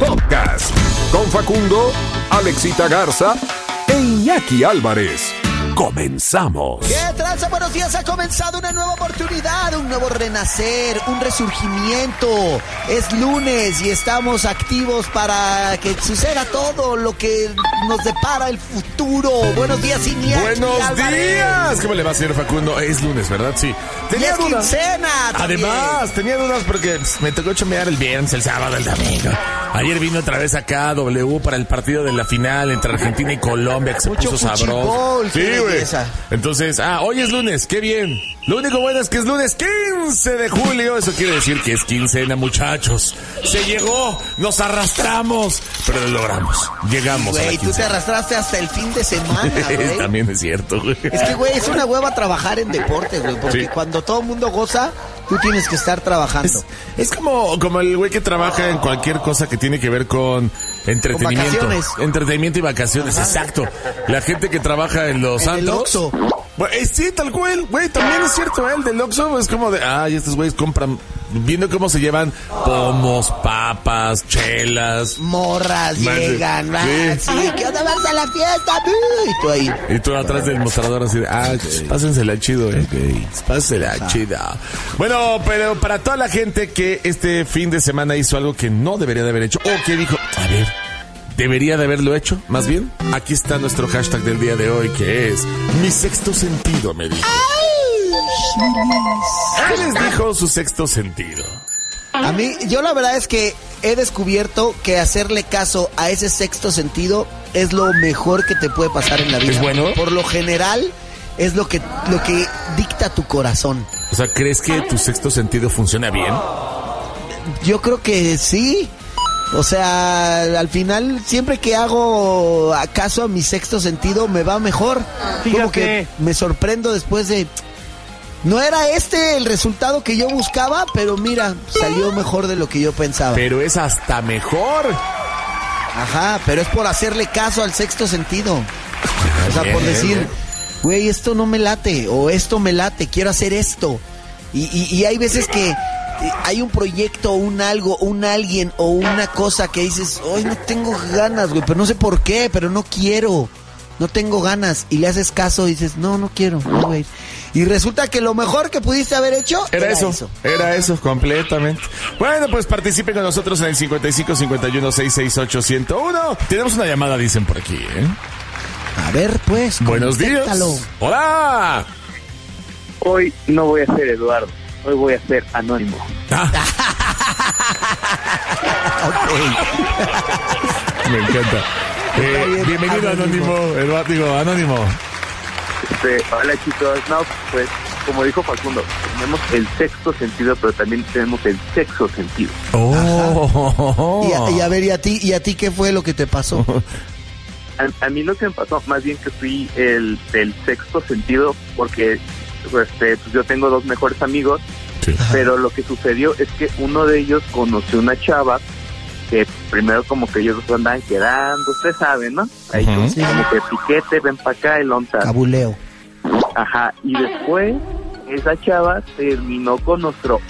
Podcast con Facundo, Alexita Garza e Iñaki Álvarez. Comenzamos. ¿Qué tranza? Buenos días. Ha comenzado una nueva oportunidad, un nuevo renacer, un resurgimiento. Es lunes y estamos activos para que suceda todo lo que nos depara el futuro. Buenos días, Iñaki. Buenos días. ¿Cómo le va, señor Facundo? Es lunes, ¿verdad? Sí. Tenía quincena. Además, tenía dudas porque me tocó chamear el viernes, el sábado, el domingo. Ayer vino otra vez acá W para el partido de la final entre Argentina y Colombia, que se mucho puso sabroso. Sí, güey. Entonces, hoy es lunes, qué bien. Lo único bueno es que es lunes 15 de julio. Eso quiere decir que es quincena, muchachos. Se llegó, nos arrastramos, pero lo logramos. Llegamos a la quincena. Güey, tú te arrastraste hasta el fin de semana, güey. También es cierto, güey. Es que, güey, es una hueva trabajar en deportes, güey. Porque sí, cuando todo el mundo goza, tú tienes que estar trabajando. Es como el güey que trabaja en cualquier cosa que tiene que ver con entretenimiento. Con vacaciones. Entretenimiento y vacaciones, exacto. La gente que trabaja en los antros. El Oxxo. Sí, tal cual, güey, también es cierto, el del Oxxo es como de, estos güeyes compran, viendo cómo se llevan pomos, papas, chelas. Morras llegan, sí. ¿Qué onda, vas a la fiesta? Y tú ahí. Y tú atrás del mostrador así de, pásensela chido, pásensela chida. Bueno, pero para toda la gente que este fin de semana hizo algo que no debería de haber hecho, o que dijo, debería de haberlo hecho, más bien, aquí está nuestro hashtag del día de hoy, que es mi sexto sentido, me dijo. ¿Qué les dijo su sexto sentido? A mí, yo la verdad es que he descubierto que hacerle caso a ese sexto sentido es lo mejor que te puede pasar en la vida. ¿Es bueno? Por lo general, es lo que dicta tu corazón. O sea, ¿crees que tu sexto sentido funciona bien? Yo creo que sí. O sea, al final, siempre que hago caso a mi sexto sentido, me va mejor. Fíjate. Como que me sorprendo después de... No era el resultado que yo buscaba, pero mira, salió mejor de lo que yo pensaba. Pero es hasta mejor. Ajá, pero es por hacerle caso al sexto sentido. O sea, por decir, güey, esto no me late, o esto me late, quiero hacer esto. Y hay veces que hay un proyecto, un algo, un alguien o una cosa que dices, hoy no tengo ganas, güey, pero no sé por qué, pero no quiero, no tengo ganas, y le haces caso y dices, no quiero, no, güey. Y resulta que lo mejor que pudiste haber hecho era eso, completamente. Bueno, pues participen con nosotros en el 55 51 668 101. Tenemos una llamada, dicen por aquí, A ver, pues. Buenos días. Hola. Hoy no voy a ser Eduardo, hoy voy a ser Anónimo. Me encanta. Bienvenido, Anónimo. Anónimo. Hola, chicos. No, pues, como dijo Facundo, tenemos el sexto sentido, pero también tenemos el sexo sentido. Y a ver, ¿y a ti qué fue lo que te pasó? A mí lo que me pasó, más bien que fui el del sexto sentido, porque pues yo tengo dos mejores amigos, sí, pero lo que sucedió es que uno de ellos conoció una chava que primero como que ellos andaban quedando, usted sabe, ¿no? Ahí como que piquete, ven para acá, el onta. Cabuleo. Ajá, y después esa chava terminó con nuestro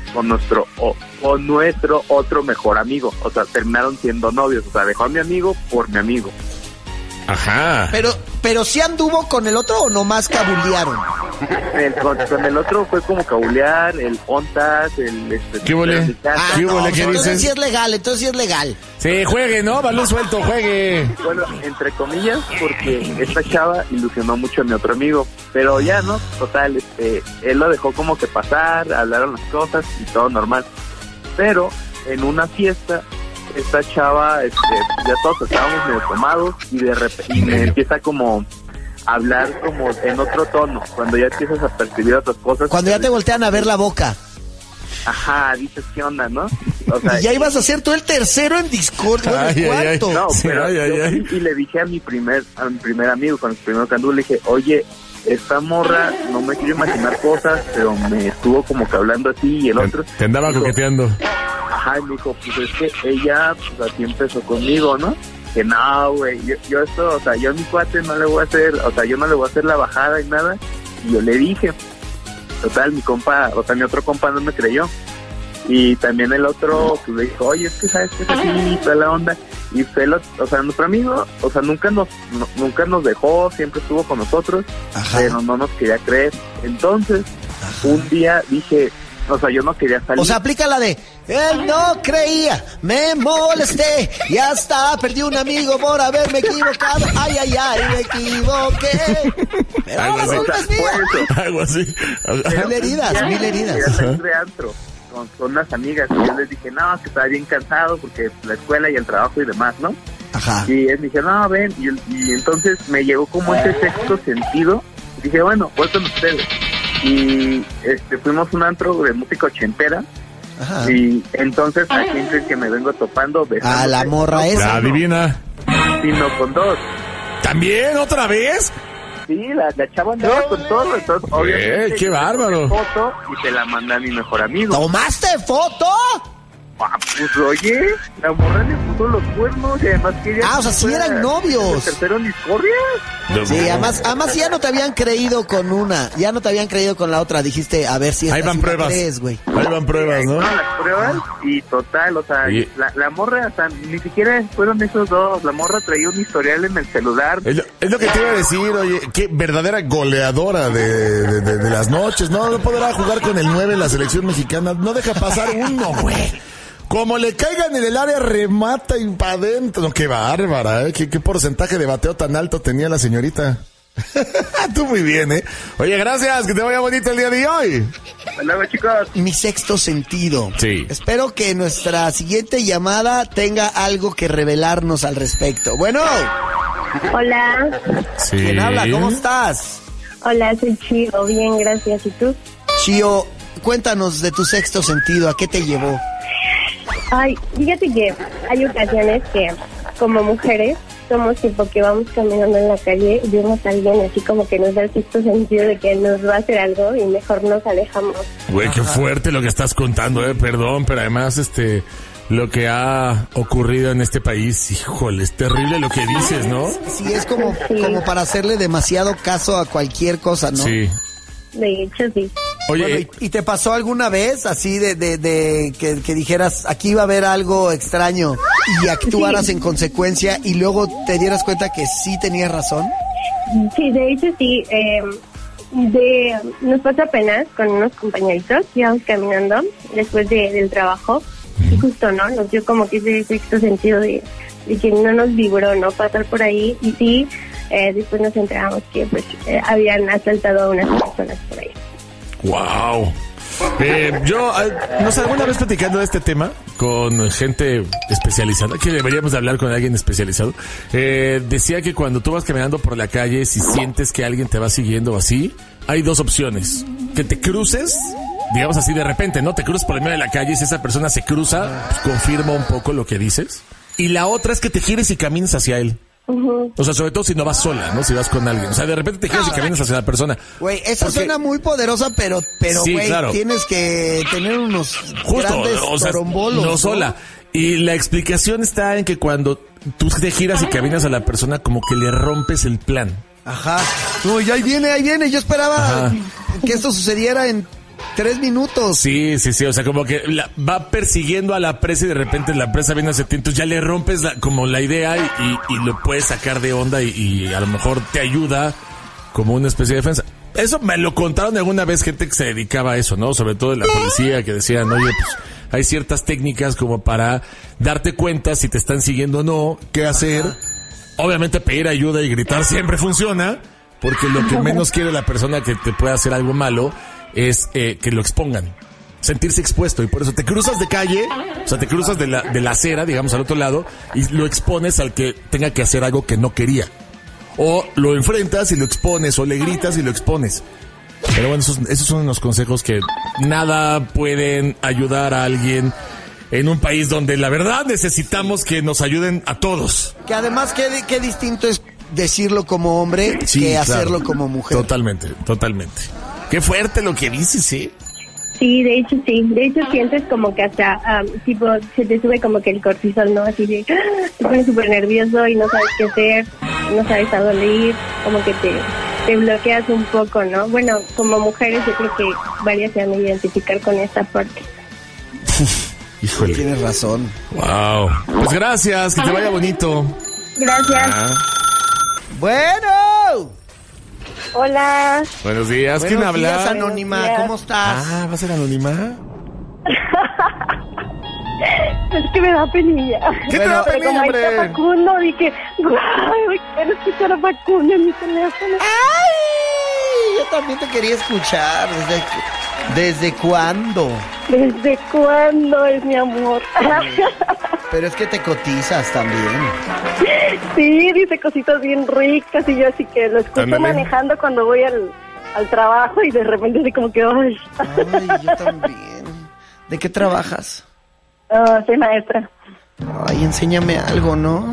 otro mejor amigo, o sea, terminaron siendo novios, o sea, dejó a mi amigo por mi amigo. Ajá. Pero ¿sí anduvo con el otro o nomás cabulearon? Con el otro fue como cabulear, el ontas, ¿Qué huele? ¿Qué huele? ¿Qué entonces dices? sí es legal, Sí, juegue, ¿no? Balón suelto, juegue. Bueno, entre comillas, porque esta chava ilusionó mucho a mi otro amigo, pero ya, ¿no? Total, él lo dejó como que pasar, hablaron las cosas y todo normal. Pero en una fiesta, esta chava, ya todos estábamos medio tomados y de repente me empieza como a hablar como en otro tono, cuando ya empiezas a percibir otras cosas. Cuando ya te voltean a ver la boca. Ajá, dices, ¿qué onda, no? O sea, y ya ibas a ser tú el tercero en Discord, bueno, el cuarto. No, pero y le dije a mi primer amigo, con el primero que anduvo, le dije, oye, esta morra, no me quiero imaginar cosas, pero me estuvo como que hablando así, y el otro... Te andaba coqueteando. Ajá, y me dijo, pues es que ella, pues así empezó conmigo, ¿no? Que no, güey, yo esto, o sea, yo a mi cuate no le voy a hacer, o sea, yo no le voy a hacer la bajada y nada, y yo le dije, total, mi compa, o sea, mi otro compa no me creyó, Y también el otro pues le dijo, oye, es que sabes que es así, toda la onda. Y fue o sea, nuestro amigo, o sea, nunca nos dejó, siempre estuvo con nosotros, pero no nos quería creer. Entonces, un día dije, o sea, yo no quería salir. O sea, aplica la de, él no creía, me molesté, y hasta perdí un amigo por haberme equivocado. Ay, ay, ay, me equivoqué. Pero algo la así. culpa es mía. Algo así. Mil heridas. Quería salir de antro con unas amigas, y yo les dije, no, que estaba bien cansado porque la escuela y el trabajo y demás, ¿no? Ajá. Y él me dijo, no, ven, y entonces me llegó como ese sexto sentido, y dije, bueno, voy con ustedes. Y fuimos a un antro de música ochentera. Ajá. Y entonces aquí entre que me vengo topando a la morra esa. La adivina. Sino con dos. ¿También? ¿Otra vez? Sí, la chava andaba con todo. Entonces, obviamente, ¡qué bárbaro! Foto y te la mandé a mi mejor amigo. ¿Tomaste foto? Ah, pues oye, la morra le puso los cuernos y además quería... Ah, o sea, sí eran novios. ¿El tercero en discordia? Sí, además ya no te habían creído con una, ya no te habían creído con la otra. Dijiste, a ver si esta ahí van sí pruebas. Crees, güey. Ahí van pruebas, ¿no? Las pruebas y total, o sea, la morra, o sea, ni siquiera fueron esos dos. La morra traía un historial en el celular. Es lo que te iba a decir, oye, qué verdadera goleadora de las noches. No podrá jugar con el 9 en la selección mexicana. No deja pasar uno, güey. Como le caigan en el área, remata y para adentro. No, qué bárbara, ¿eh? ¿Qué porcentaje de bateo tan alto tenía la señorita? Tú muy bien, ¿eh? Oye, gracias, que te vaya bonito el día de hoy. Hasta luego, chicos. Mi sexto sentido. Sí. Espero que nuestra siguiente llamada tenga algo que revelarnos al respecto. Bueno. Hola. Sí. ¿Quién habla? ¿Cómo estás? Hola, soy Chío. Bien, gracias. ¿Y tú? Chío, cuéntanos de tu sexto sentido. ¿A qué te llevó? Ay, fíjate que hay ocasiones que, como mujeres, somos tipo que vamos caminando en la calle y vemos a alguien así como que nos da el sexto sentido de que nos va a hacer algo y mejor nos alejamos. Güey, qué fuerte lo que estás contando, perdón, pero además, lo que ha ocurrido en este país, híjole, es terrible lo que dices, ¿no? Sí, es como para hacerle demasiado caso a cualquier cosa, ¿no? Sí. De hecho, sí. Oye, bueno, ¿y te pasó alguna vez así de que dijeras, aquí va a haber algo extraño y actuaras en consecuencia y luego te dieras cuenta que sí tenías razón? Sí, de hecho, sí. Nos pasó apenas con unos compañeritos, íbamos caminando después del trabajo y justo, ¿no? Nos dio como que ese sexto sentido de que no nos vibró, ¿no? Pasar por ahí y sí, después nos enteramos que pues habían asaltado a unas personas por ahí. Wow. Yo, no sé, alguna vez platicando de este tema con gente especializada, que deberíamos de hablar con alguien especializado, decía que cuando tú vas caminando por la calle, si sientes que alguien te va siguiendo así, hay dos opciones. Que te cruces, digamos así de repente, ¿no? Te cruzas por el medio de la calle y si esa persona se cruza, pues confirma un poco lo que dices. Y la otra es que te gires y camines hacia él. O sea, sobre todo si no vas sola, ¿no? Si vas con alguien. O sea, de repente te giras y caminas hacia la persona. Güey, esa suena muy poderosa, pero sí, güey, claro, tienes que tener unos justo, grandes o sea, torombolos, no sola. Y la explicación está en que cuando tú te giras y caminas a la persona, como que le rompes el plan. Ajá. No, y ahí viene. Yo esperaba que esto sucediera en 3 minutos. Sí. O sea, como que va persiguiendo a la presa y de repente la presa viene hacia ti. Entonces ya le rompes como la idea y lo puedes sacar de onda y a lo mejor te ayuda como una especie de defensa. Eso me lo contaron alguna vez gente que se dedicaba a eso, ¿no? Sobre todo de la policía, que decían, oye, pues hay ciertas técnicas como para darte cuenta si te están siguiendo o no, qué hacer. Obviamente pedir ayuda y gritar siempre funciona, porque lo que menos quiere la persona que te pueda hacer algo malo es que lo expongan, sentirse expuesto, y por eso te cruzas de calle, o sea, te cruzas de la acera, digamos, al otro lado, y lo expones al que tenga que hacer algo que no quería. O lo enfrentas y lo expones, o le gritas y lo expones. Pero bueno, esos son unos consejos que nada pueden ayudar a alguien en un país donde la verdad necesitamos que nos ayuden a todos. Que además, qué distinto es decirlo como hombre que hacerlo como mujer. Totalmente. Qué fuerte lo que dices, ¿sí? Sí, de hecho sí. De hecho sientes como que hasta, tipo, se te sube como que el cortisol, ¿no? Así de, te pones súper nervioso y no sabes qué hacer, no sabes a dónde ir, como que te bloqueas un poco, ¿no? Bueno, como mujeres yo creo que varias se van a identificar con esta parte. Híjole. Tienes razón. Wow. Pues gracias, que te vaya bonito. Gracias. Bueno. Hola. Buenos días, ¿quién Buenos días, habla? Anónima, Buenos días. ¿cómo estás? ¿Va a ser anónima? Es que me da penilla. ¿Qué te da Pero penilla, como ahí hombre? está Facundo, dije, ¡guau! Quiero escuchar a Facundo en mi teléfono. ¡Ay! Yo también te quería escuchar. ¿Desde cuándo? ¿Desde cuándo es mi amor? Pero es que te cotizas también. Sí, dice cositas bien ricas y yo así que lo escucho Ándale. manejando cuando voy al trabajo y de repente así como que, ¡ay! Ay, yo también. ¿De qué trabajas? Soy maestra. Ay, enséñame algo, ¿no?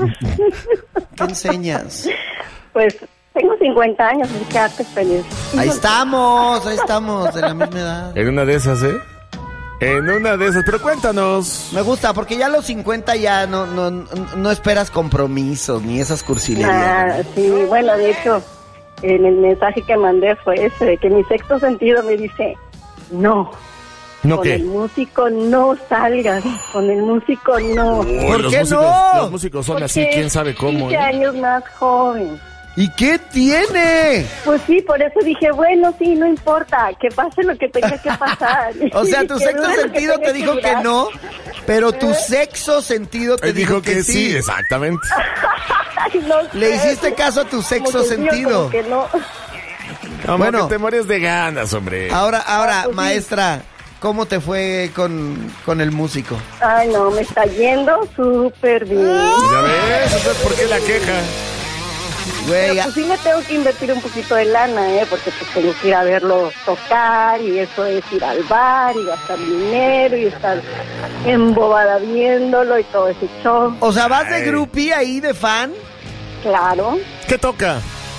¿Qué enseñas? Pues tengo 50 años, así que arte feliz. Ahí estamos, de la misma edad. En una de esas, ¿eh? En una de esas, pero cuéntanos. Me gusta, porque ya a los 50 ya no esperas compromisos ni esas cursilerías. Sí, bueno, de hecho, en el mensaje que mandé fue ese, de que mi sexto sentido me dice, no. ¿No Con qué? el músico no salgas, con el músico no. Uy, ¿Por los qué músicos, no? Los músicos son así, Porque quién sabe cómo. 15 años más joven. ¿Y qué tiene? Pues sí, por eso dije, bueno, sí, no importa, que pase lo que tenga que pasar. O sea, tu Que sexto dure lo que sentido tenga te dijo que durar. no, pero tu sexto sentido te Dijo que sí, exactamente. Ay, no Le sé. hiciste caso a tu Como sexto que sí o sentido. como que no. Como Bueno. que te mueres de ganas, hombre. Ahora, pues sí. maestra, ¿cómo te fue con el músico? Ay, no, me está yendo súper bien. ¿Ya ves? Entonces, ¿por qué la queja? Güey, Pero pues sí le tengo que invertir un poquito de lana, porque pues tengo que ir a verlo tocar y eso es ir al bar y gastar dinero y estar embobada viéndolo y todo ese show. o sea, ¿vas de Ay. groupie ahí, de fan? Claro, ¿Qué toca?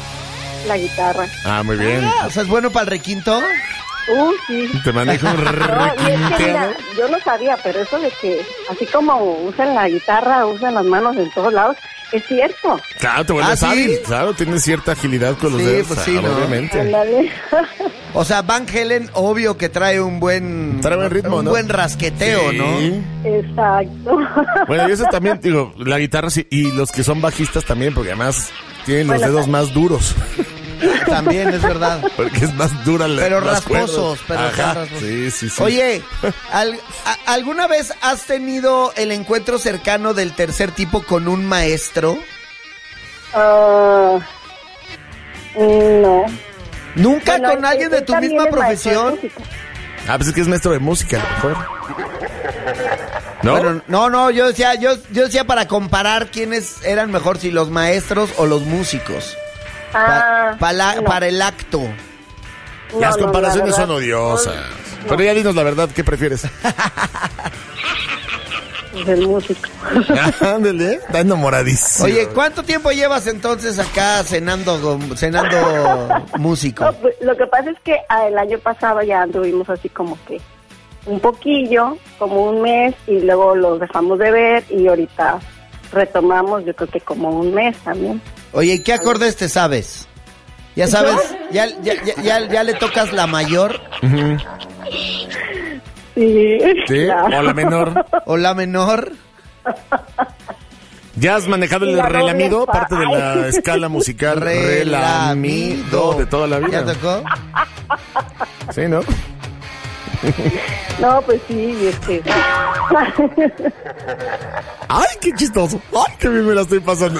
la guitarra. Ah, muy bien. O sea, ¿es bueno para el requinto? Sí. Te maneja un No, y es que requintero. mira, yo no sabía, pero eso de que así como usan la guitarra, usan las manos en todos lados, es cierto. Claro, te vuelves ¿Ah, sí? hábil. Claro, tienes cierta agilidad con los Sí, dedos. pues sí, claro, ¿no? obviamente. Ándale. O sea, Van Halen, obvio que trae un buen... Trae buen ritmo, un ¿no? buen rasqueteo, Sí. ¿no? Exacto. Bueno, y eso también, digo, la guitarra sí, y los que son bajistas también, porque además tienen los Bueno, dedos más duros. También es verdad. Porque es más dura la Pero las rasposos, cuerdas. pero Ajá, están rasposos. sí. Oye, ¿alguna vez has tenido el encuentro cercano del tercer tipo con un maestro? No. ¿Nunca Bueno, con alguien de él tu también misma es maestro de profesión? música. Ah, pues es que es maestro de música, a lo mejor. ¿No? Bueno, no, yo decía para comparar quiénes eran mejor, si los maestros o los músicos. No. Para el acto. Las No, comparaciones la son verdad, odiosas. no. Pero ya dinos la verdad, ¿qué prefieres? Del músico. Ándale, está enamoradísimo. Oye, ¿cuánto tiempo llevas entonces acá cenando músico? No, pues, lo que pasa es que el año pasado ya anduvimos así como que un poquillo, como un mes, y luego los dejamos de ver y ahorita retomamos, yo creo que como un mes también. Oye, ¿y qué acordes te sabes? ¿Ya sabes? ¿Ya le tocas la mayor Ujú. Sí, ¿Sí? claro. ¿O la menor? o la menor? ¿Ya has manejado el La doble relamido? fa. Parte de la Ay. escala musical relamido de toda la vida. ¿Ya tocó? Sí, ¿no? No, pues sí, y ¡Ay, qué chistoso! ¡Ay, qué bien me la estoy pasando!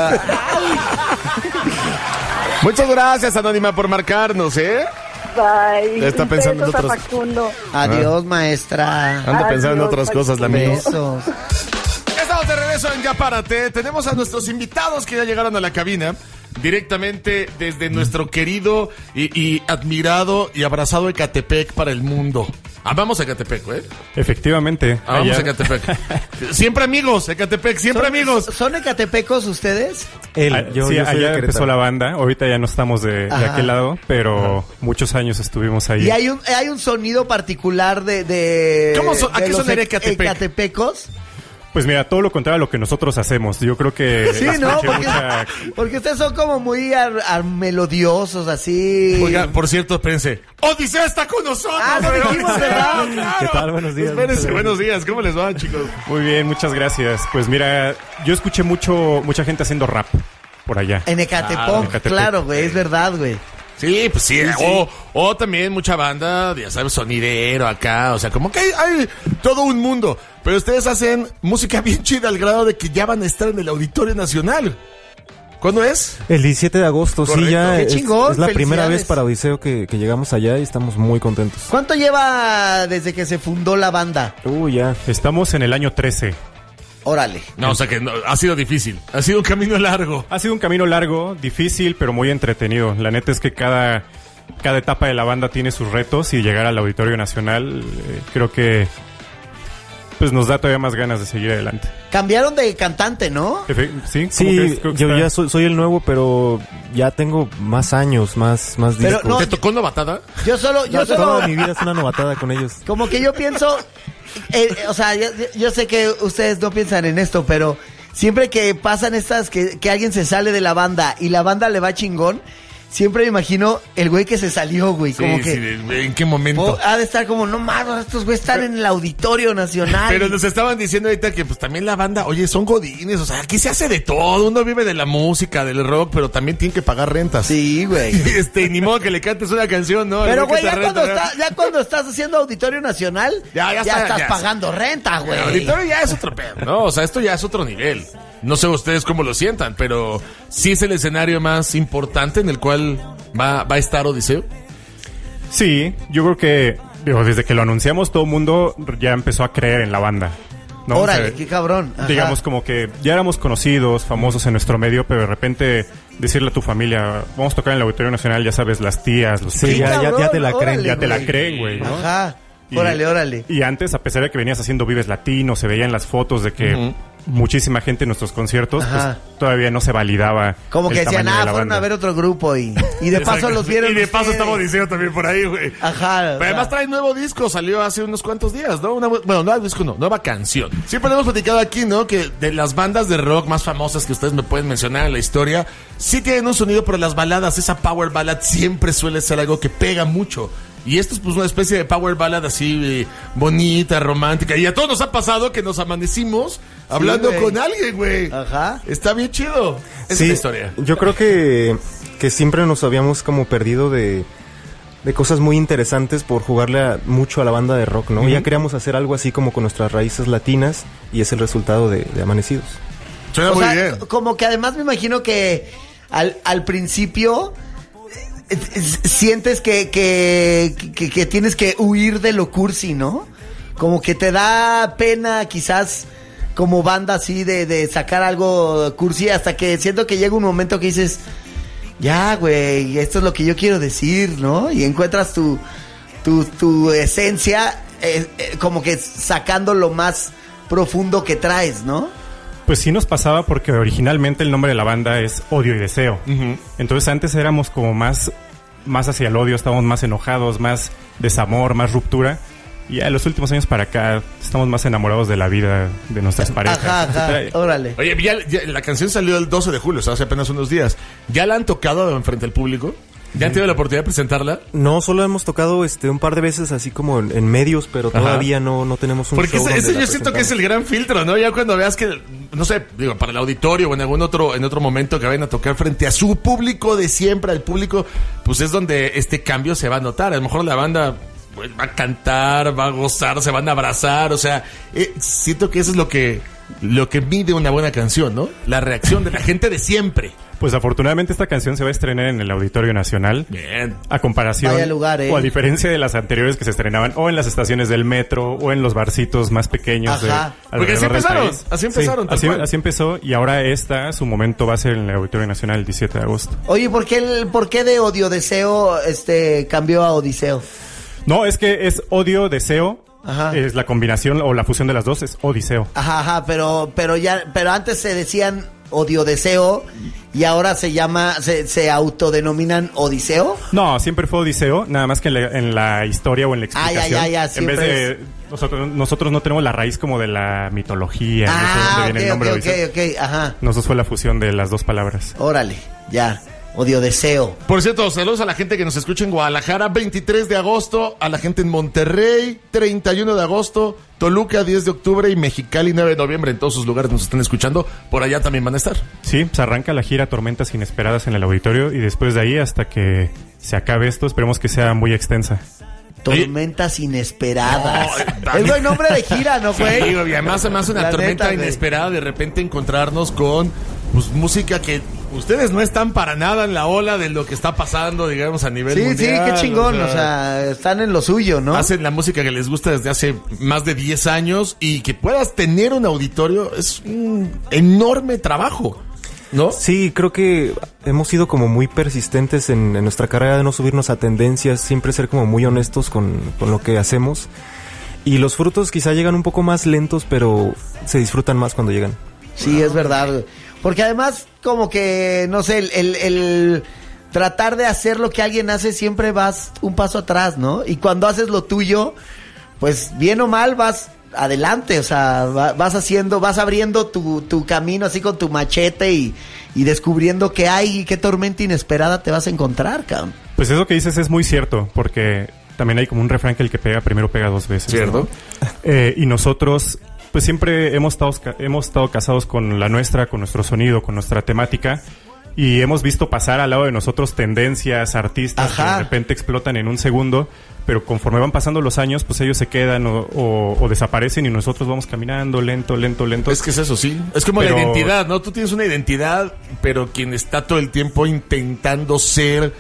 Muchas gracias, Anónima, por marcarnos, ¿eh? Bye. Está pensando en Besos a otras- Facundo. Adiós, maestra. Anda pensando en Adiós, otras cosas, la mía. Besos. Estamos de regreso en Ya Párate. Tenemos a nuestros invitados que ya llegaron a la cabina. Directamente desde nuestro querido y admirado y abrazado Ecatepec para el mundo. Amamos Ecatepec, ¿eh? Efectivamente. Amamos allá- Ecatepec. Siempre amigos, Ecatepec, siempre amigos. ¿Son ecatepecos ustedes? Sí, allá empezó la banda. Ahorita ya no estamos de Ajá. aquel lado, pero muchos años estuvimos ahí. Y hay un sonido particular de ¿Cómo son- a de qué los sonaría Ecatepec? ecatepecos. Pues mira, todo lo contrario a lo que nosotros hacemos. Yo creo que... Sí, ¿no? Porque ustedes son como muy melodiosos, así. Oiga, por cierto, espérense. ¡Odiseo está con nosotros! Lo dijimos, ¿verdad? Claro. ¿Qué tal? Buenos días. Espérense, buenos días. ¿Cómo les va, chicos? Muy bien, muchas gracias. Pues mira, yo escuché mucha gente haciendo rap por allá. En Ecatepec, claro, güey, es verdad, güey. Sí, pues sí. O también mucha banda, ya sabes, sonidero acá. O sea, como que hay todo un mundo. Pero ustedes hacen música bien chida al grado de que ya van a estar en el Auditorio Nacional. ¿Cuándo es? El 17 de agosto, correcto. Sí, ya Qué chingón, es la primera felicidades. vez para Odiseo que llegamos allá y estamos muy contentos. ¿Cuánto lleva desde que se fundó la banda? Ya. Estamos en el año 13. Órale. No, o sea que no, ha sido difícil. Ha sido un camino largo. Ha sido un camino largo, difícil, pero muy entretenido. La neta es que cada etapa de la banda tiene sus retos y llegar al Auditorio Nacional creo que pues nos da todavía más ganas de seguir adelante. Cambiaron de cantante, ¿no? Sí, Sí, yo ya soy el nuevo, pero ya tengo más años, más Pero discos. no, ¿Te tocó novatada? Yo solo, Toda mi vida es una novatada con ellos. como que yo pienso, o sea, yo sé que ustedes no piensan en esto, pero siempre que pasan estas, que alguien se sale de la banda y la banda le va chingón, siempre me imagino el güey que se salió, güey, como Sí, que... sí, ¿en qué momento? Ha de estar como, no mames, estos güeyes están en el Auditorio Nacional. Pero nos estaban diciendo ahorita que pues también la banda, oye, son godines, o sea, aquí se hace de todo, uno vive de la música, del rock, pero también tiene que pagar rentas. Sí, güey. Ni modo que le cantes una canción, ¿no? Pero, güey, que ya, te renta, cuando estás haciendo Auditorio Nacional, Ya estás ya pagando renta, güey. El auditorio ya es otro pedo, ¿no? O sea, esto ya es otro nivel. No sé ustedes cómo lo sientan, pero sí es el escenario más importante en el cual va a estar Odiseo. Sí, yo creo que desde que lo anunciamos todo el mundo ya empezó a creer en la banda, ¿no? Órale, O sea, qué cabrón. Ajá. digamos como que ya éramos conocidos, famosos en nuestro medio, pero de repente decirle a tu familia, vamos a tocar en el Auditorio Nacional, ya sabes, las tías, los Sí, primos, ya te la creen. órale, ya te la güey. creen, güey, ¿no? Ajá. Y- Órale. Y antes, a pesar de que venías haciendo Vives Latino, se veían las fotos de que muchísima gente en nuestros conciertos, Ajá. pues todavía no se validaba. Como el que decían, tamaño de la fueron banda. a ver otro grupo y de paso Exacto. los vieron. Y de paso ustedes. estaba Odiseo también por ahí, güey. Ajá. Pero además trae nuevo disco, salió hace unos cuantos días, ¿no? Nuevo disco no, nueva canción. Siempre hemos platicado aquí, ¿no? Que de las bandas de rock más famosas que ustedes me pueden mencionar en la historia, sí tienen un sonido, pero las baladas, esa power ballad siempre suele ser algo que pega mucho. Y esto es pues una especie de power ballad así bonita, romántica. Y a todos nos ha pasado que nos amanecimos hablando güey. con alguien, güey. Ajá. Está bien chido. Esa es la historia. Yo creo que siempre nos habíamos como perdido de cosas muy interesantes por jugarle mucho a la banda de rock, ¿no? Ya queríamos hacer algo así como con nuestras raíces latinas y es el resultado de Amanecidos. Suena O muy sea, bien. como que además me imagino que al principio sientes que tienes que huir de lo cursi, ¿no? Como que te da pena quizás como banda así de sacar algo cursi hasta que siento que llega un momento que dices, ya, güey, esto es lo que yo quiero decir, ¿no? Y encuentras tu esencia como que sacando lo más profundo que traes, ¿no? Pues sí nos pasaba porque originalmente el nombre de la banda es Odio y Deseo. Entonces antes éramos como más hacia el odio, estábamos más enojados, más desamor, más ruptura. Y ya en los últimos años para acá estamos más enamorados de la vida, de nuestras parejas. Ajá, órale. Oye, ya la canción salió el 12 de julio, o sea, hace apenas unos días. ¿Ya la han tocado enfrente al público? ¿Ya han tenido la oportunidad de presentarla? No, solo hemos tocado un par de veces así como en medios, pero todavía no tenemos un Porque show ese donde yo la siento que es presentamos. el gran filtro, ¿no? Ya cuando veas que, no sé, digo, para el auditorio o en algún en otro momento que vayan a tocar frente a su público de siempre, al público, pues es donde este cambio se va a notar. A lo mejor la banda pues, va a cantar, va a gozar, se van a abrazar, o sea, siento que eso es lo que mide una buena canción, ¿no? La reacción de la gente de siempre. Pues afortunadamente esta canción se va a estrenar en el Auditorio Nacional. Bien. A comparación Vaya lugar, o a diferencia de las anteriores que se estrenaban o en las estaciones del metro o en los barcitos más pequeños Ajá. Porque así alrededor del empezaron, país. así empezaron, tal cual. Así empezó y ahora su momento va a ser en el Auditorio Nacional el 17 de agosto. Oye, ¿por qué de Odio Deseo cambió a Odiseo? No, es que es Odio, Deseo Ajá. Es la combinación o la fusión de las dos, es Odiseo. Ajá, pero antes se decían Odiodeseo y ahora se autodenominan Odiseo. No, siempre fue Odiseo, nada más que en la historia o en la explicación. Ya, en vez de nosotros no tenemos la raíz como de la mitología, no sé dónde viene el nombre Odiseo. Ok, ajá. Nosotros fue la fusión de las dos palabras. Órale, ya. Odiodeseo. Por cierto, saludos a la gente que nos escucha en Guadalajara, 23 de agosto, a la gente en Monterrey, 31 de agosto, Toluca, 10 de octubre y Mexicali, 9 de noviembre. En todos sus lugares nos están escuchando, por allá también van a estar. Sí, se arranca la gira Tormentas Inesperadas en el auditorio y después de ahí hasta que se acabe esto, esperemos que sea muy extensa. Tormentas Inesperadas. Es buen nombre de gira, ¿no, güey? Sí, y además una tormenta inesperada, de repente encontrarnos con música que ustedes no están para nada en la ola de lo que está pasando, digamos, a nivel mundial. Sí, qué chingón, o sea, están en lo suyo, ¿no? Hacen la música que les gusta desde hace más de 10 años y que puedas tener un auditorio es un enorme trabajo, ¿no? Sí, creo que hemos sido como muy persistentes en nuestra carrera de no subirnos a tendencias, siempre ser como muy honestos con lo que hacemos. Y los frutos quizá llegan un poco más lentos, pero se disfrutan más cuando llegan. Sí, es verdad. Porque además, como que, no sé, el tratar de hacer lo que alguien hace, siempre vas un paso atrás, ¿no? Y cuando haces lo tuyo, pues bien o mal vas adelante, o sea, vas abriendo tu camino así con tu machete y descubriendo qué hay y qué tormenta inesperada te vas a encontrar, cabrón. Pues eso que dices es muy cierto, porque también hay como un refrán que el que pega primero pega dos veces, ¿cierto? ¿No? Y nosotros pues siempre hemos estado casados con nuestro sonido, con nuestra temática, y hemos visto pasar al lado de nosotros tendencias, artistas que de repente explotan en un segundo, pero conforme van pasando los años, pues ellos se quedan o desaparecen y nosotros vamos caminando lento. Es que es eso, sí. Es como la identidad, ¿no? Tú tienes una identidad, pero quien está todo el tiempo intentando ser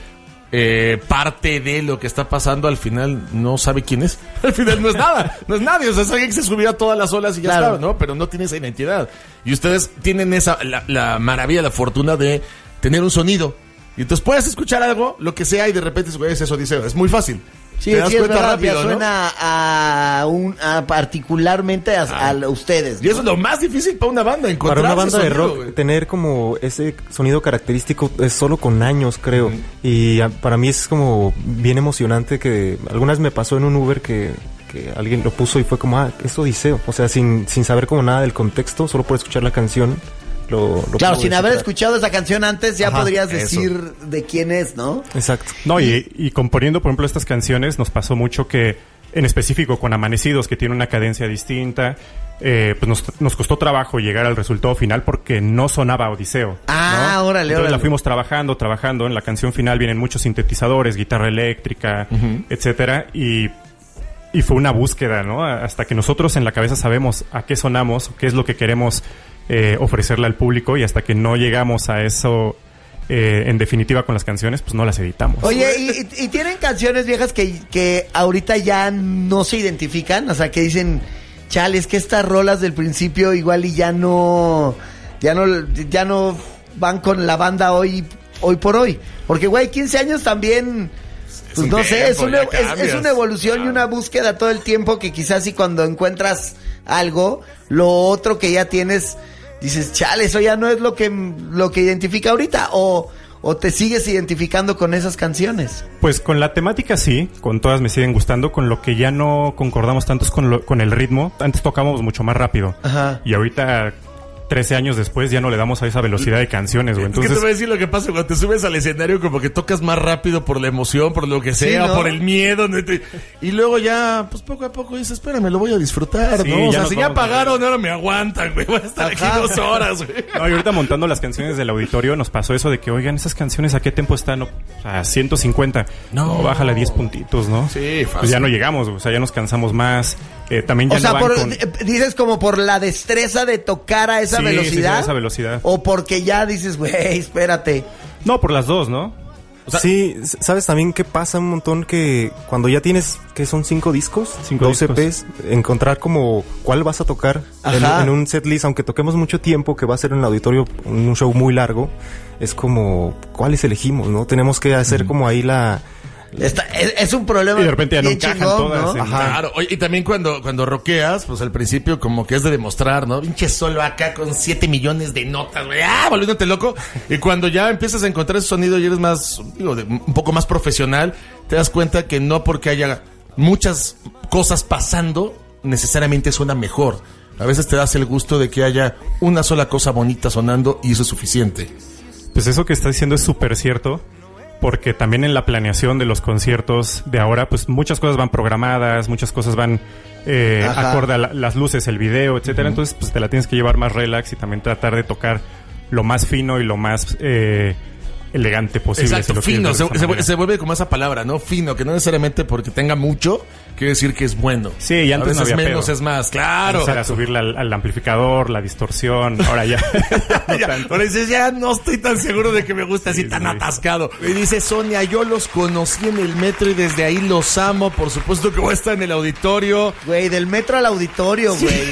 parte de lo que está pasando, al final no sabe quién es. Al final no es nada, no es nadie. O sea, es alguien que se subió a todas las olas y ya estaba, ¿no? Pero no tiene esa identidad. Y ustedes tienen la maravilla, la fortuna de tener un sonido. Y entonces puedes escuchar algo, lo que sea, y de repente es eso, dice, es muy fácil. Sí, es verdad, rápido, suena, ¿no? Particularmente a ustedes, ¿no? Y eso es lo más difícil para una banda, encontrar para una banda sonido, de rock, güey. Tener como ese sonido característico es solo con años, creo. Y para mí es como bien emocionante que alguna vez me pasó en un Uber que alguien lo puso y fue como, es Odiseo. O sea, sin saber como nada del contexto, solo por escuchar la canción. Claro, sin haber escuchado esa canción antes ya podrías decir de quién es, ¿no? Exacto. No, y componiendo, por ejemplo, estas canciones nos pasó mucho que, en específico con Amanecidos, que tiene una cadencia distinta, pues nos costó trabajo llegar al resultado final porque no sonaba Odiseo, ¿no? Órale. Entonces la fuimos trabajando. En la canción final vienen muchos sintetizadores, guitarra eléctrica, etcétera, y fue una búsqueda, ¿no? Hasta que nosotros en la cabeza sabemos a qué sonamos, qué es lo que queremos ofrecerle al público, y hasta que no llegamos a eso en definitiva con las canciones, pues no las editamos. Oye, ¿y tienen canciones viejas que ahorita ya no se identifican? O sea, que dicen, chale, es que estas rolas del principio igual y ya no van con la banda hoy por hoy. Porque, güey, 15 años también, pues no sé, es una evolución y una búsqueda todo el tiempo, que quizás sí, cuando encuentras algo, lo otro que ya tienes, dices, chale, eso ya no es lo que identifica ahorita, o te sigues identificando con esas canciones. Pues con la temática sí, con todas me siguen gustando. Con lo que ya no concordamos tanto es con el ritmo. Antes tocábamos mucho más rápido. Ajá. Y ahorita, 13 años después, ya no le damos a esa velocidad de canciones, güey. Entonces, ¿qué te voy a decir lo que pasa cuando te subes al escenario? Como que tocas más rápido por la emoción, por lo que sea, ¿no? Por el miedo, ¿no? Y luego ya, pues poco a poco dices, espérame, lo voy a disfrutar, sí, ¿no? O sea, si ya pagaron, ahora me aguantan, güey. Voy a estar aquí 2 horas, güey. No, y ahorita montando las canciones del auditorio nos pasó eso de que, oigan, esas canciones, ¿a qué tempo están? O sea, 150. No, bájale 10 puntitos, ¿no? Sí, fácil. Pues ya no llegamos, o sea, ya nos cansamos más. También ya o sea, dices como por la destreza de tocar a esa velocidad. Sí, a esa velocidad. O porque ya dices, güey, espérate. No, por las dos, ¿no? O sea, sí, ¿sabes también qué pasa un montón? Que cuando ya tienes, que son 5 discos, 2 EPs, encontrar como cuál vas a tocar en un setlist, aunque toquemos mucho tiempo, que va a ser en el auditorio, un show muy largo, es como, ¿cuáles elegimos, no? Tenemos que hacer como ahí la Es un problema. Y de repente ya no bien encajan chingón, todas. ¿no? Ajá. Claro, oye, y también cuando rockeas, pues al principio como que es de demostrar, ¿no? Pinche solo acá con 7 millones de notas, güey, volviéndote loco. Y cuando ya empiezas a encontrar ese sonido y eres más, un poco más profesional, te das cuenta que no porque haya muchas cosas pasando, necesariamente suena mejor. A veces te das el gusto de que haya una sola cosa bonita sonando y eso es suficiente. Pues eso que estás diciendo es súper cierto, porque también en la planeación de los conciertos de ahora, pues muchas cosas van programadas, muchas cosas van acorde a las luces, el video, etcétera. Entonces, pues te la tienes que llevar más relax y también tratar de tocar lo más fino y lo más elegante posible. Exacto, si fino, se vuelve como esa palabra, ¿no? Fino, que no necesariamente porque tenga mucho quiere decir que es bueno. Sí, y antes a veces no había menos pedo. es más, claro. Para subirle al amplificador, la distorsión, ahora ya. No tanto. Ahora dices, ya no estoy tan seguro de que me gusta así tan atascado. Y dice Sonia, yo los conocí en el metro y desde ahí los amo. Por supuesto que voy a estar en el auditorio. Güey, del metro al auditorio, güey.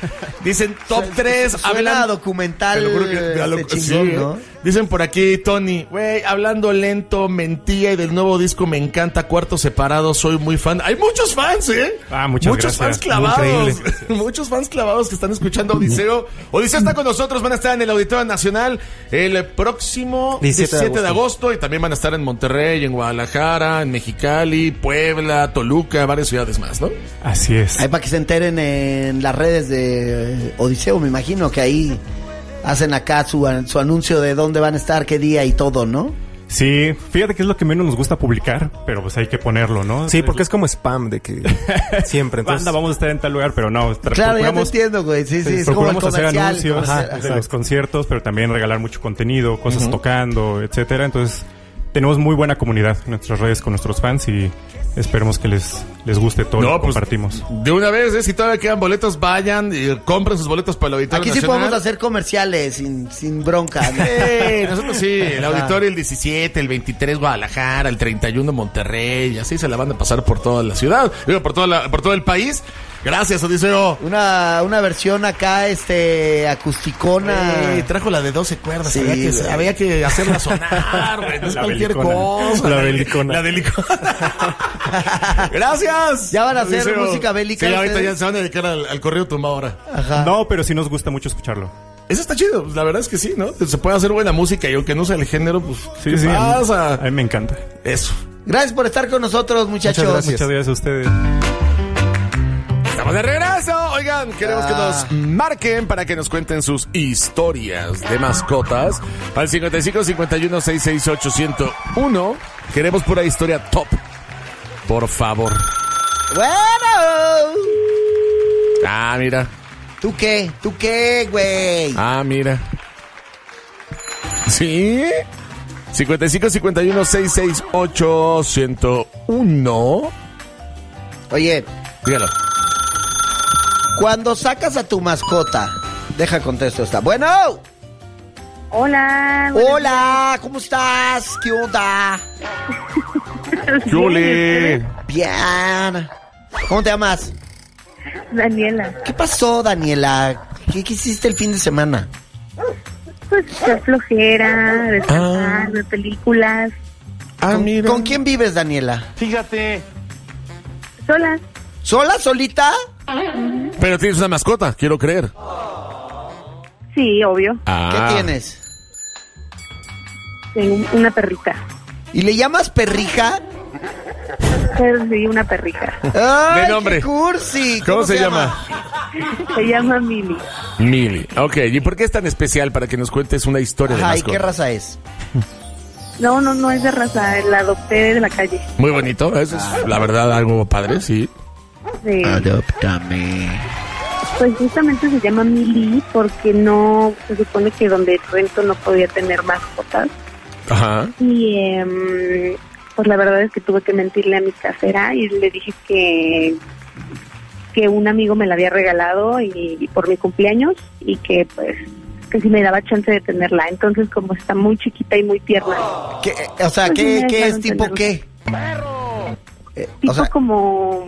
Dicen top 3. Suena documental. Te lo juro que chingón, sí, ¿no? Dicen por aquí, Tony, güey, hablando lento, mentía y del nuevo disco me encanta, Cuartos Separados, soy muy fan. Hay muchos fans, ¿eh? Muchos gracias. Fans clavados. Muchos fans clavados que están escuchando Odiseo. Odiseo está con nosotros, van a estar en el Auditorio Nacional el próximo 17 de agosto y también van a estar en Monterrey, en Guadalajara, en Mexicali, Puebla, Toluca, varias ciudades más, ¿no? Así es. Ahí para que se enteren en las redes de Odiseo, me imagino que ahí hacen acá su anuncio de dónde van a estar, qué día y todo, ¿no? Sí, fíjate que es lo que menos nos gusta publicar, pero pues hay que ponerlo, ¿no? Sí, porque es como spam de que siempre. Entonces, banda, vamos a estar en tal lugar, pero no. Claro, ya te entiendo, güey. Sí, es como el procuramos hacer comercial. anuncios de los conciertos, pero también regalar mucho contenido, cosas tocando, etcétera. Entonces, tenemos muy buena comunidad en nuestras redes con nuestros fans y esperemos que les guste todo lo que compartimos. De una vez, si todavía quedan boletos, vayan y compren sus boletos para el Auditorio Aquí Nacional. sí podemos hacer comerciales sin bronca, ¿no? Nosotros sí, el auditorio el 17, el 23 Guadalajara, el 31 Monterrey, y así se la van a pasar por toda la ciudad, por todo el país. Gracias, Odiseo. Una versión acá, acusticona. Trajo la de 12 cuerdas, Sí, había que hacerla sonar, güey, no es La cualquier belicona. cosa. La belicona. La belicona. Gracias. Ya van a hacer Odiseo. música bélica. Sí, ahorita ustedes. ya se van a dedicar al corrido tumbado ahora. Ajá. No, pero sí nos gusta mucho escucharlo. Eso está chido, pues, la verdad es que sí, ¿no? Se puede hacer buena música y aunque no sea el género, pues, Sí, ¿qué sí. pasa? A mí me encanta. Eso. Gracias por estar con nosotros, muchachos. Muchas gracias a ustedes. Estamos de regreso. Oigan, queremos que nos marquen para que nos cuenten sus historias de mascotas al 55 51 668 101. Queremos pura historia top. Por favor. Bueno. Mira. ¿Tú qué, güey? Mira. ¿Sí? 55 51 668 101. Oye, Dígalo. cuando sacas a tu mascota, deja contesto esta. Bueno. Hola. Hola, ¿cómo estás? ¿Qué onda? Juli. Bien. ¿Cómo te llamas? Daniela. ¿Qué pasó, Daniela? ¿Qué hiciste el fin de semana? Pues echar flojera, descansar, ver películas. Mira. ¿Con quién vives, Daniela? Sola. ¿Sola, solita? Pero tienes una mascota, quiero creer. Sí, obvio. ¿Qué tienes? Tengo una perrita. ¿Y le llamas perrija? Sí, una perrija. ¡Ay, De nombre. qué cursi! ¿Cómo se llama? Se llama Mili. Mili. Ok, ¿y por qué es tan especial para que nos cuentes una historia de Ajá, ¿y mascota? qué raza es? No es de raza. La adopté de la calle. Muy bonito, eso es la verdad algo padre, sí. Sí. Adóptame. Pues justamente se llama Mili porque no se supone que donde rento no podía tener mascotas. Ajá. Y pues la verdad es que tuve que mentirle a mi casera y le dije que un amigo me la había regalado y por mi cumpleaños y que pues que si me daba chance de tenerla. Entonces como está muy chiquita y muy tierna. ¿Qué, o sea, Pues sí, ¿qué me es dejaron tipo tenerla. qué? Tipo o sea, como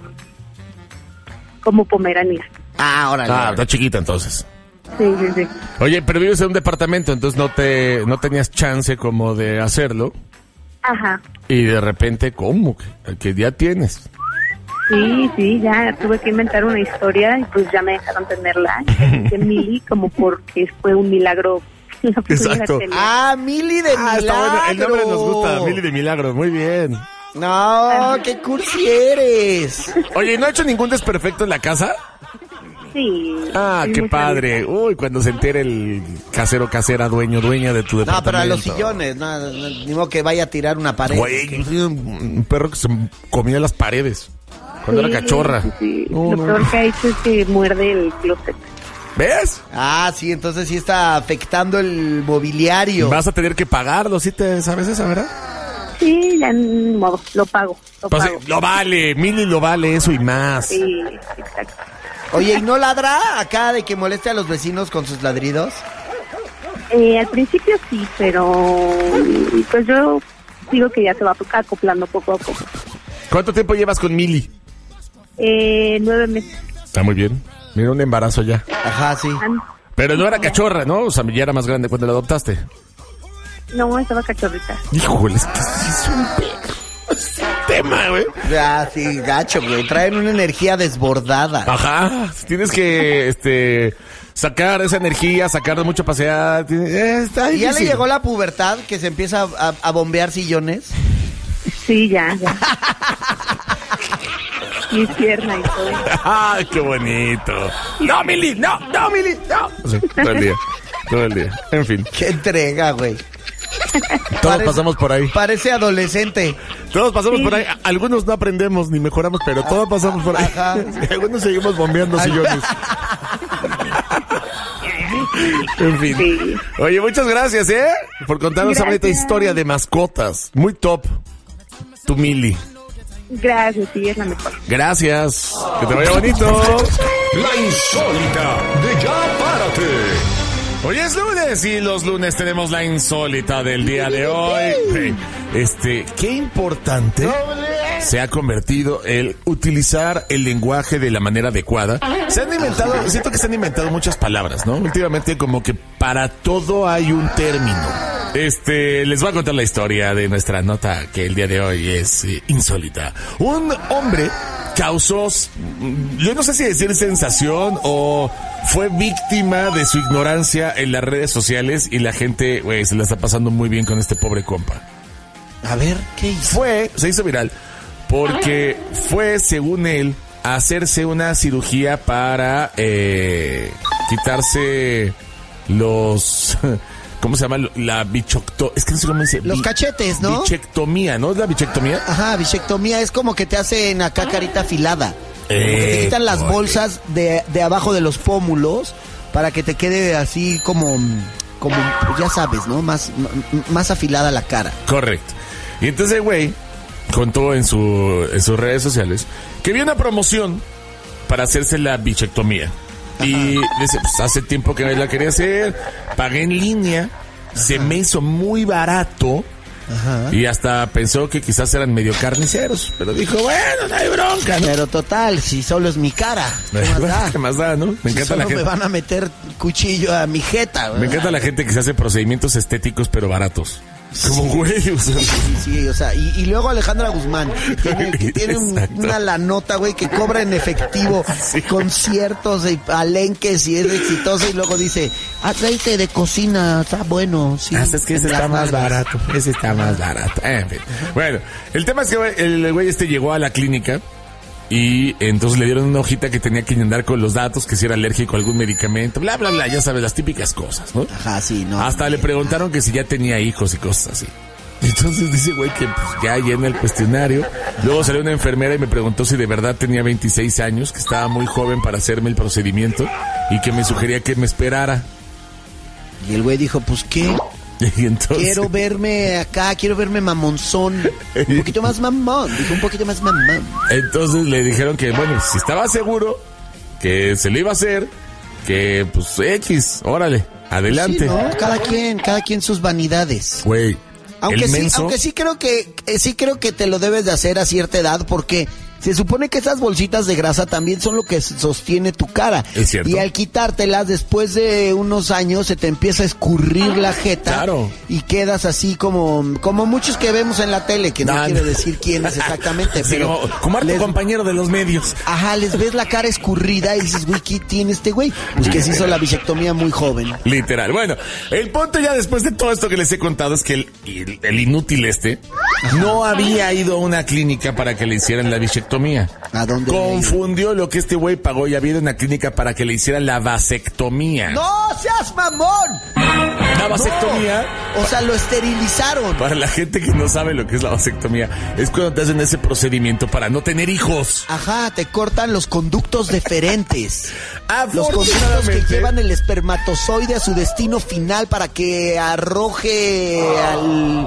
pomerania. órale. Está chiquita entonces. Sí. Oye, pero vives en un departamento, entonces no tenías chance como de hacerlo. Ajá. Y de repente, ¿cómo? ¿Que ya tienes? Sí, ya tuve que inventar una historia y pues ya me dejaron tenerla. De Mili, como porque fue un milagro. Exacto. Mili de Milagro. Está bueno, el nombre nos gusta, Mili de Milagro, muy bien. No, qué cursi eres. Oye, ¿no ha hecho ningún desperfecto en la casa? Sí. Qué padre. Uy, cuando se entere el casero, casera, dueña de tu departamento. No, pero a los sillones, ni modo que vaya a tirar una pared. Güey, yo tenía un perro que se comía las paredes cuando era cachorra. Sí. No, Lo peor que ha hecho es que muerde el closet. ¿Ves? Sí, entonces sí está afectando el mobiliario. Vas a tener que pagarlo, ¿sí te sabes esa, verdad? Sí, ya ni modo, lo pago. Pues, lo vale, Mili lo vale, eso y más. Sí, exacto. Oye, ¿y no ladra acá de que moleste a los vecinos con sus ladridos? Al principio sí, pero pues yo digo que ya se va acoplando poco a poco. ¿Cuánto tiempo llevas con Mili? 9 meses. Está muy bien. Mira, un embarazo ya. Ajá, sí. Pero no era cachorra, ¿no? O sea, ya era más grande cuando la adoptaste. No, estaba cachorrita. Híjole, es que sí es un tema, güey. Sí, gacho, güey. Traen una energía desbordada. Ajá. Tienes que, sacar esa energía, sacar de mucho pasear. Está ¿Y ya le difícil. llegó la pubertad que se empieza a bombear sillones? Sí, ya. Mi pierna y todo. ¡Ay, qué bonito! ¡No, Mili! ¡No, Mili! ¡No! Sí, todo el día. En fin. ¡Qué entrega, güey! Todos pasamos por ahí. Parece adolescente. Todos pasamos por ahí. Algunos no aprendemos ni mejoramos, pero todos pasamos por ahí. Ajá. Algunos seguimos bombeando sillones. En fin. Sí. Oye, muchas gracias, por contarnos esa bonita historia de mascotas. Muy top. Tu Mili. Gracias, sí, es la mejor. Gracias. Que te vaya bonito. La insólita de Ya Párate. Hoy es lunes y los lunes tenemos la insólita del día de hoy. Qué importante se ha convertido el utilizar el lenguaje de la manera adecuada. Siento que se han inventado muchas palabras, ¿no? Últimamente como que para todo hay un término. Les voy a contar la historia de nuestra nota que el día de hoy es insólita. Un hombre causó, yo no sé si decir sensación o fue víctima de su ignorancia en las redes sociales y la gente, güey, se la está pasando muy bien con este pobre compa. A ver, ¿qué hizo? Se hizo viral porque fue, según él, a hacerse una cirugía para quitarse los... ¿Cómo se llama? La bichectomía. Es que no sé cómo dice. Los cachetes, ¿no? Bichectomía, ¿no? ¿Es la bichectomía? Ajá, bichectomía es como que te hacen acá carita afilada. Te quitan las bolsas de abajo de los pómulos para que te quede así como pues ya sabes, ¿no? Más afilada la cara. Correcto. Y entonces el güey contó en sus redes sociales que vio una promoción para hacerse la bichectomía. Y dice, pues hace tiempo que la quería hacer, pagué en línea, se me hizo muy barato. Ajá. Y hasta pensó que quizás eran medio carniceros, pero dijo, bueno, no hay bronca, ¿no? Pero total, si solo es mi cara, ¿qué más da, no? Me encanta la gente. Me van a meter cuchillo a mi jeta, ¿verdad? Me encanta la gente que se hace procedimientos estéticos pero baratos. Como güey, o sea. Sí, o sea, y luego Alejandra Guzmán, que tiene una lanota, güey, que cobra en efectivo conciertos y palenques y es exitosa y luego dice, aceite de cocina, está bueno, sí. Es que ese está más barato, En fin. Bueno, el tema es que el güey llegó a la clínica y entonces le dieron una hojita que tenía que llenar con los datos, que si era alérgico a algún medicamento, bla, bla, bla, ya sabes, las típicas cosas, ¿no? Ajá, sí, no. Hasta le preguntaron que si ya tenía hijos y cosas así. Entonces dice, güey, que pues, ya llena el cuestionario. Luego salió una enfermera y me preguntó si de verdad tenía 26 años, que estaba muy joven para hacerme el procedimiento y que me sugería que me esperara. Y el güey dijo, pues, ¿qué? Y entonces... Quiero verme mamonzón. Un poquito más mamón. Dijo, un poquito más mamón. Entonces le dijeron que, bueno, si estaba seguro que se le iba a hacer, que pues X, órale, adelante. Sí, ¿no? Cada quien sus vanidades. Güey, aunque sí creo que te lo debes de hacer a cierta edad porque Se supone que esas bolsitas de grasa también son lo que sostiene tu cara. Es cierto. Y al quitártelas, después de unos años, se te empieza a escurrir la jeta. Claro. Y quedas así como muchos que vemos en la tele, que no quiero decir quién es exactamente, Sí, pero... como harto compañero de los medios. Ajá, les ves la cara escurrida y dices, güey, ¿qué tiene este güey? Pues que se hizo la bisectomía muy joven. Literal. Bueno, el punto ya después de todo esto que les he contado es que el inútil no había ido a una clínica para que le hicieran la bisectomía. ¿A dónde? Confundió lo que este güey pagó y había ido a una clínica para que le hicieran la vasectomía. ¡No seas mamón! La vasectomía... No. O sea, lo esterilizaron. Para la gente que no sabe lo que es la vasectomía, es cuando te hacen ese procedimiento para no tener hijos. Ajá, te cortan los conductos deferentes. Los conductos que llevan el espermatozoide a su destino final para que arroje al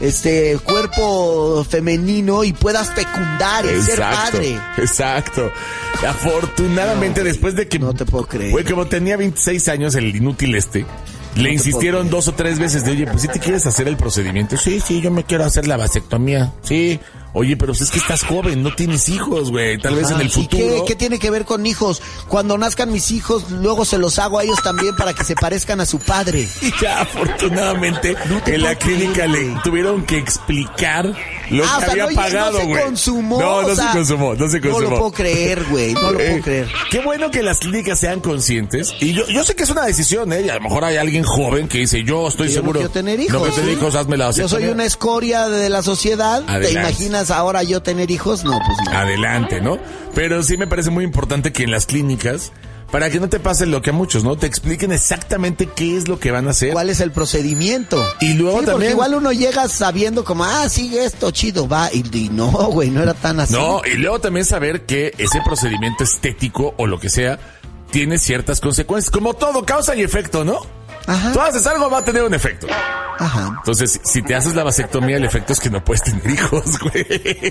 cuerpo femenino y puedas fecundar y ser padre. Exacto. Afortunadamente, después de que... No te puedo creer. Güey, como tenía 26 años, el inútil le insistieron 2 o 3 veces de, oye, pues ¿sí te quieres hacer el procedimiento? Sí, yo me quiero hacer la vasectomía. Sí. Oye, pero es que estás joven, no tienes hijos, güey. Tal vez en el futuro... ¿Qué tiene que ver con hijos? Cuando nazcan mis hijos, luego se los hago a ellos también para que se parezcan a su padre. Y ya, afortunadamente, en la clínica le tuvieron que explicar lo que había pagado, güey. No se consumó. No se consumó. No lo puedo creer, güey. No lo puedo creer. Qué bueno que las clínicas sean conscientes. Y yo sé que es una decisión, ¿eh? Y a lo mejor hay alguien joven que dice, yo estoy seguro. No quiero tener hijos. No quiero tener hijos, hazme la vasectomía. Yo soy una escoria de la sociedad. Adelante. ¿Te imaginas ahora yo tener hijos? No, pues no. Adelante, ¿no? Pero sí me parece muy importante que en las clínicas, para que no te pase lo que a muchos, ¿no? Te expliquen exactamente qué es lo que van a hacer. ¿Cuál es el procedimiento? Y luego sí, también... porque igual uno llega sabiendo como, sigue esto, chido, va. Y no, güey, no era tan así. No, y luego también saber que ese procedimiento estético o lo que sea tiene ciertas consecuencias. Como todo, causa y efecto, ¿no? Ajá. Tú haces algo, va a tener un efecto. Ajá. Entonces, si te haces la vasectomía, el efecto es que no puedes tener hijos, güey.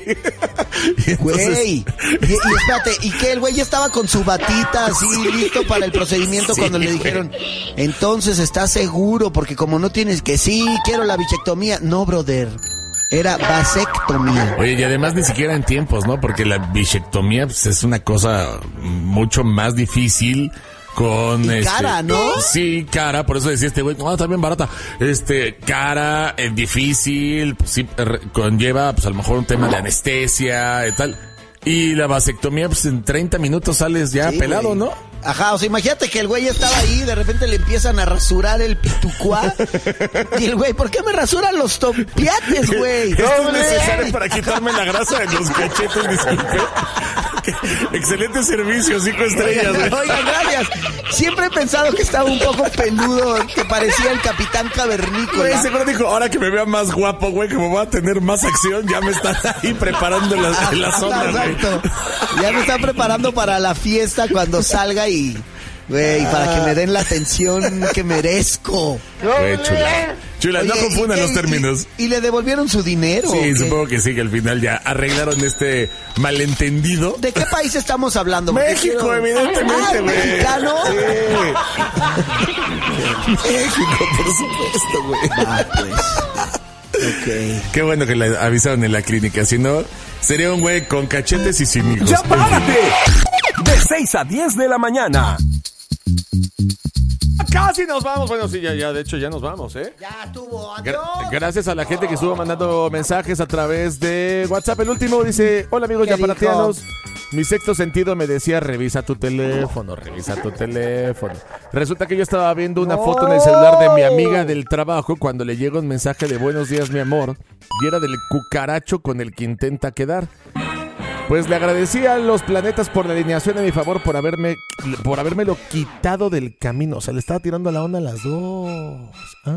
Güey. Y espérate, ¿y qué? El güey ya estaba con su batita así, listo para el procedimiento cuando le dijeron, entonces, ¿estás seguro? Porque como no tienes que, sí, quiero la bichectomía. No, brother. Era vasectomía. Oye, y además ni siquiera en tiempos, ¿no? Porque la bichectomía pues, es una cosa mucho más difícil. Con cara, ¿no? Sí, cara, por eso decía este güey, está bien barata. Cara, difícil, pues sí, conlleva, pues a lo mejor un tema de anestesia y tal. Y la vasectomía, pues en 30 minutos sales ya pelado, güey. ¿no? Ajá, o sea, imagínate que el güey estaba ahí, de repente le empiezan a rasurar el pitucuá. Y el güey, ¿por qué me rasuran los tompiates, güey? Esto es necesario para quitarme la grasa de los cachetes, disculpe. Excelente servicio, 5 estrellas, güey. Oigan, gracias. Siempre he pensado que estaba un poco peludo, que parecía el Capitán Cavernícola. Güey, seguro dijo, ahora que me vea más guapo, güey, que me voy a tener más acción, ya me están ahí preparando en la zona, güey. Exacto. Ya me están preparando para la fiesta cuando salga y... Güey, para que me den la atención que merezco. Güey, chula, no confundan los términos. ¿Y le devolvieron su dinero? Sí, supongo que sí, que al final ya arreglaron este malentendido. ¿De qué país estamos hablando? México, evidentemente, güey. ¿Mexicano? Sí. México, por supuesto, güey. Pues. Ok. Qué bueno que le avisaron en la clínica, si no, sería un güey con cachetes y sin hijos. ¡Ya párate! De 6 a 10 de la mañana. Casi nos vamos. Bueno, sí, ya, de hecho, ya nos vamos, ¿eh? Ya estuvo, adiós. Gracias a la gente que estuvo mandando mensajes a través de WhatsApp. El último dice, hola amigos yaparatianos. Mi sexto sentido me decía, revisa tu teléfono. Resulta que yo estaba viendo una foto en el celular de mi amiga del trabajo cuando le llega un mensaje de buenos días, mi amor. Y era del cucaracho con el que intenta quedar. Pues le agradecía a los planetas por la alineación a mi favor, por habérmelo quitado del camino. O sea, le estaba tirando la onda a las dos.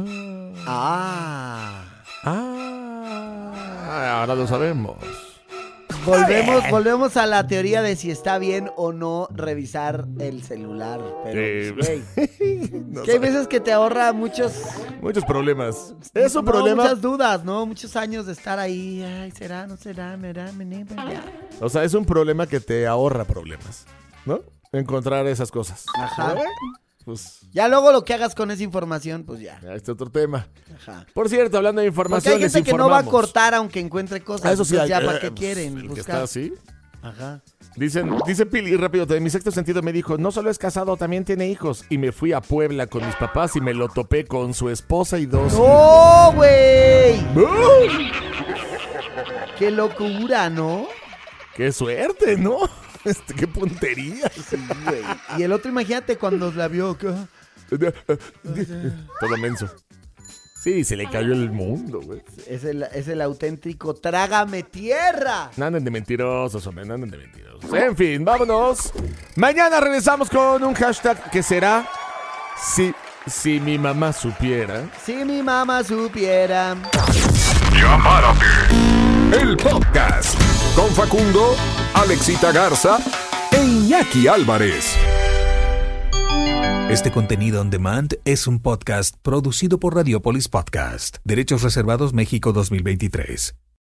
Ahora lo sabemos. Volvemos a la teoría de si está bien o no revisar el celular. Pero, güey, no que hay veces que te ahorra muchos problemas. Es un problema. Muchas dudas, ¿no? Muchos años de estar ahí. Ay, ¿será? ¿No será? Ya. O sea, es un problema que te ahorra problemas, ¿no? Encontrar esas cosas. Ajá. Pues, ya luego lo que hagas con esa información, pues ya. Este otro tema. Ajá. Por cierto, hablando de información, porque hay gente que no va a cortar aunque encuentre cosas. Eso sí, ya para qué quieren el buscar. que está así. Ajá. Dice Pili, rápido, de mi sexto sentido me dijo, no solo es casado, también tiene hijos. Y me fui a Puebla con mis papás y me lo topé con su esposa y 2 hijos. ¡Oh, güey! ¡Qué locura, ¿no? ¡Qué suerte!, ¿no? ¡Qué puntería! Sí, güey. Y el otro, imagínate cuando la vio. Todo menso. Sí, se le cayó el mundo, güey. Es el auténtico trágame tierra. No anden de mentirosos, hombre, no anden de mentirosos. En fin, vámonos. Mañana regresamos con un hashtag que será si mi mamá supiera. Si mi mamá supiera. Ya párate. El podcast con Facundo, Alexita Garza e Iñaki Álvarez. Este contenido on demand es un podcast producido por Radiopolis Podcast. Derechos reservados México 2023.